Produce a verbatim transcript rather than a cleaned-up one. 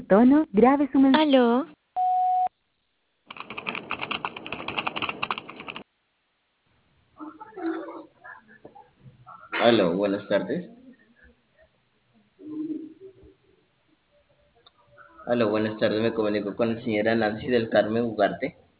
tono, grabe su mensaje. Aló, Aló, buenas tardes. Aló, buenas tardes. Me comunico con la señora Nancy del Carmen Ugarte.